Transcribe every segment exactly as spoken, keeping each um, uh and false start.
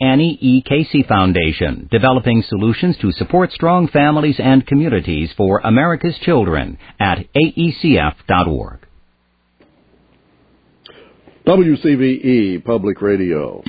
Annie E. Casey Foundation, developing solutions to support strong families and communities for America's children at A E C F dot org. W C V E Public Radio.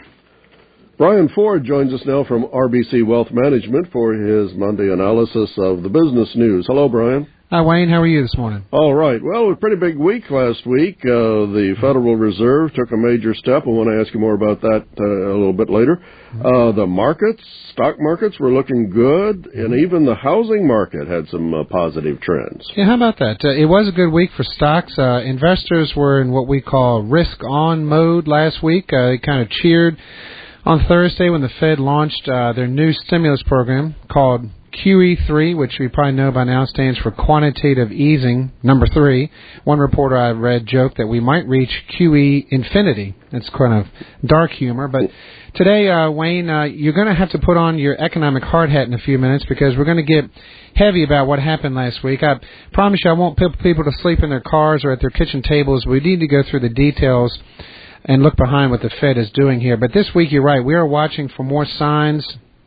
Brian Ford joins us now from R B C Wealth Management for his Monday analysis of the business news. Hello, Brian. Hi, Wayne. How are you this morning? All right. Well, it was a pretty big week last week. Uh, the Federal Reserve took a major step. I want to ask you more about that uh, a little bit later. Uh, the markets, stock markets were looking good, and even the housing market had some uh, positive trends. Yeah, how about that? Uh, it was a good week for stocks. Uh, investors were in what we call risk-on mode last week. Uh, they kind of cheered on Thursday when the Fed launched uh, their new stimulus program called Q E three, which we probably know by now stands for quantitative easing, number three. One reporter I read joked that we might reach Q E infinity. It's kind of dark humor. But today, uh, Wayne, uh, you're going to have to put on your economic hard hat in a few minutes because we're going to get heavy about what happened last week. I promise you I won't put people to sleep in their cars or at their kitchen tables. We need to go through the details and look behind what the Fed is doing here. But this week, you're right, we are watching for more signs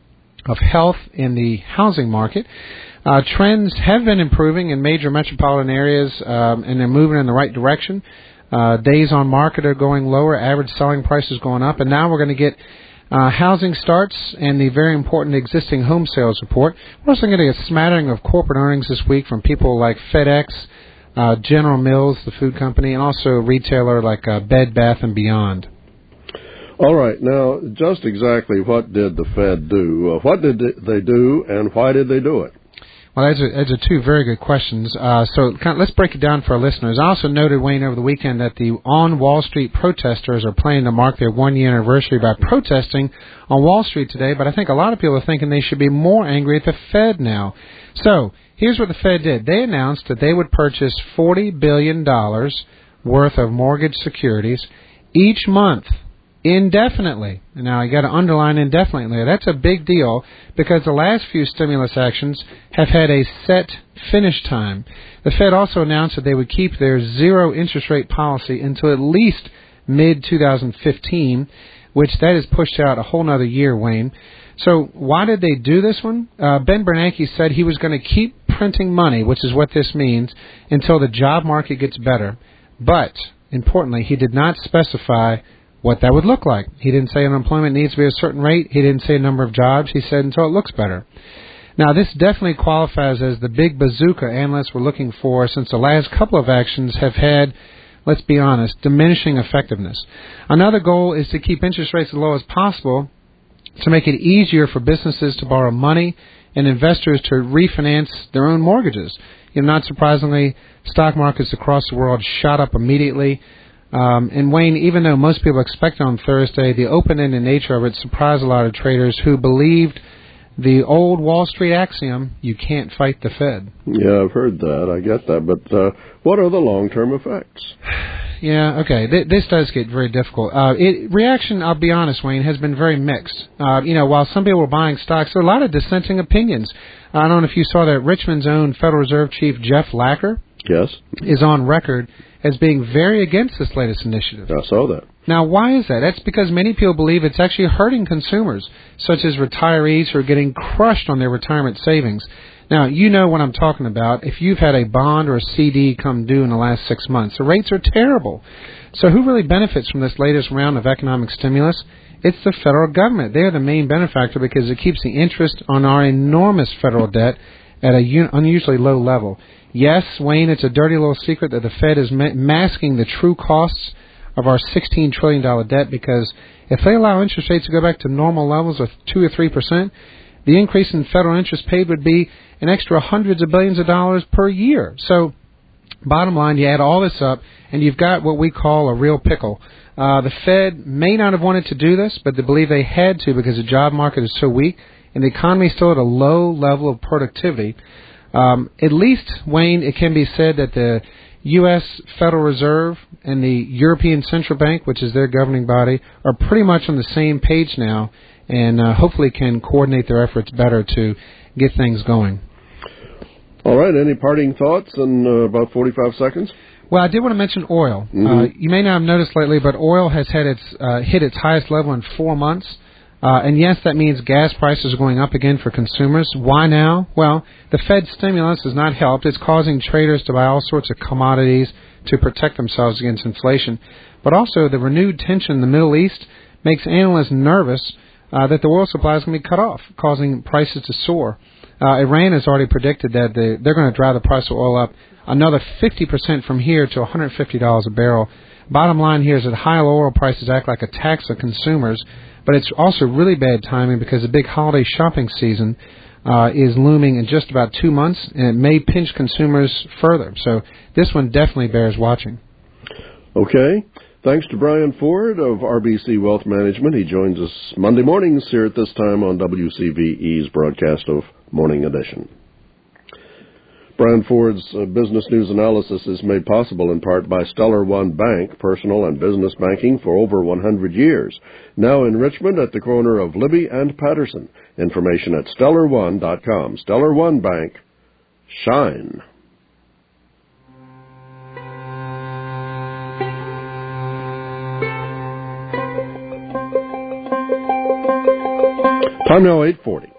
of health in the housing market. Uh, trends have been improving in major metropolitan areas, um, and they're moving in the right direction. Uh, days on market are going lower, average selling prices going up, and now we're going to get uh, housing starts and the very important existing home sales report. We're also going to get a smattering of corporate earnings this week from people like FedEx, uh, General Mills, the food company, and also a retailer like uh, Bed Bath and Beyond. All right. Now, just exactly what did the Fed do? Uh, what did they do, and why did they do it? Well, those are, those are two very good questions. Uh, so kind of, let's break it down for our listeners. I also noted, Wayne, over the weekend that the on Wall Street protesters are planning to mark their one-year anniversary by protesting on Wall Street today, but I think a lot of people are thinking they should be more angry at the Fed now. So here's what the Fed did. They announced that they would purchase forty billion dollars worth of mortgage securities each month, indefinitely. Now, you got to underline indefinitely. That's a big deal because the last few stimulus actions have had a set finish time. The Fed also announced that they would keep their zero interest rate policy until at least mid twenty fifteen, which that has pushed out a whole nother year, Wayne. So why did they do this one? Uh, Ben Bernanke said he was going to keep printing money, which is what this means, until the job market gets better. But, importantly, he did not specify what that would look like. He didn't say unemployment needs to be a certain rate. He didn't say a number of jobs. He said until it looks better. Now, this definitely qualifies as the big bazooka analysts were looking for, since the last couple of actions have had, let's be honest, diminishing effectiveness. Another goal is to keep interest rates as low as possible to make it easier for businesses to borrow money and investors to refinance their own mortgages. You know, not surprisingly, stock markets across the world shot up immediately. Um, and Wayne, even though most people expect on Thursday, the open-ended nature of it surprised a lot of traders who believed the old Wall Street axiom, you can't fight the Fed. Yeah, I've heard that. I get that. But uh, what are the long-term effects? Yeah, okay. Th- this does get very difficult. Uh, it, reaction, I'll be honest, Wayne, has been very mixed. Uh, you know, while some people were buying stocks, there are a lot of dissenting opinions. I don't know if you saw that Richmond's own Federal Reserve Chief Jeff Lacker yes. is on record as being very against this latest initiative. I saw that. Now, why is that? That's because many people believe it's actually hurting consumers, such as retirees who are getting crushed on their retirement savings. Now, you know what I'm talking about. If you've had a bond or a C D come due in the last six months, the rates are terrible. So who really benefits from this latest round of economic stimulus? It's the federal government. They're the main benefactor because it keeps the interest on our enormous federal debt at a un- unusually low level. Yes, Wayne, it's a dirty little secret that the Fed is ma- masking the true costs of our sixteen trillion dollars debt, because if they allow interest rates to go back to normal levels of two or three percent, the increase in federal interest paid would be an extra hundreds of billions of dollars per year. So, bottom line, you add all this up, and you've got what we call a real pickle. Uh, the Fed may not have wanted to do this, but they believe they had to because the job market is so weak, and the economy is still at a low level of productivity. Um, at least, Wayne, it can be said that the U S Federal Reserve and the European Central Bank, which is their governing body, are pretty much on the same page now, and uh, hopefully can coordinate their efforts better to get things going. All right. Any parting thoughts in uh, about forty-five seconds? Well, I did want to mention oil. Mm-hmm. Uh, you may not have noticed lately, but oil has had its uh, hit its highest level in four months. Uh, and yes, that means gas prices are going up again for consumers. Why now? Well, the Fed stimulus has not helped. It's causing traders to buy all sorts of commodities to protect themselves against inflation. But also the renewed tension in the Middle East makes analysts nervous uh, that the oil supply is going to be cut off, causing prices to soar. Uh, Iran has already predicted that the, they're going to drive the price of oil up another fifty percent from here to one hundred fifty dollars a barrel. Bottom line here is that high oil prices act like a tax on consumers, but it's also really bad timing because the big holiday shopping season uh, is looming in just about two months, and it may pinch consumers further. So this one definitely bears watching. Okay. Thanks to Brian Ford of R B C Wealth Management. He joins us Monday mornings here at this time on W C V E's broadcast of Morning Edition. Brian Ford's uh, business news analysis is made possible in part by Stellar One Bank, personal and business banking for over one hundred years. Now in Richmond at the corner of Libby and Patterson. Information at stellar one dot com. Stellar One Bank. Shine. Time now eight forty.